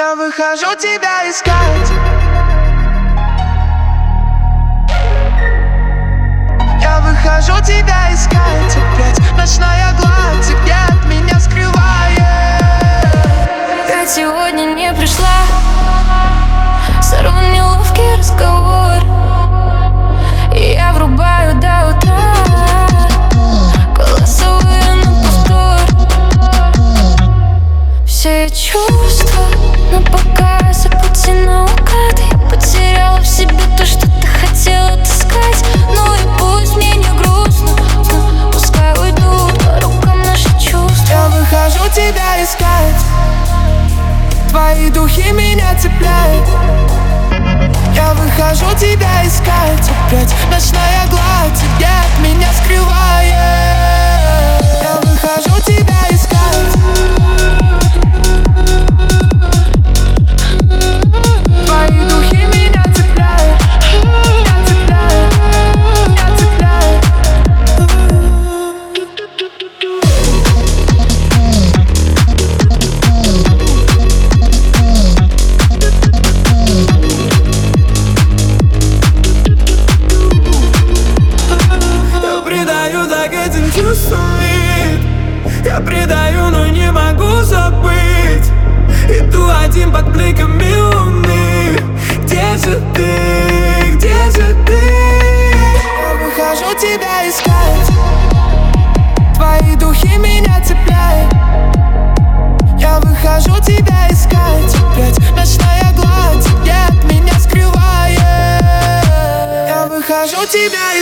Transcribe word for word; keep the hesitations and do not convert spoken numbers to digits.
Я выхожу тебя искать. Я выхожу тебя искать. Опять ночная гладь, где от меня скрывает. Ведь сегодня не пришла, сорван неловкий разговор, и я врубаю до утра голосовые на повтор. Все чувства на показ, а пути наугад. Я потеряла в себе то, что ты хотела таскать. Ну и пусть мне не грустно, но пускай уйдут по рукам наши чувства. Я выхожу тебя искать. Твои духи меня цепляют. Я выхожу тебя искать. Опять ночная гладь, где от меня скрывает. Я выхожу тебя искать. Твои духи меня цепляют. Я цепляю, я цепляю. Я предаю так этим чувствам вид. Я предаю, но не могу забыть. Иду один под бликами луны. Где же ты, где же ты? Я выхожу тебя искать. Твои духи меня цепляют. Я выхожу тебя искать. Опять ночная гладь, где от меня скрывает. Я выхожу тебя искать.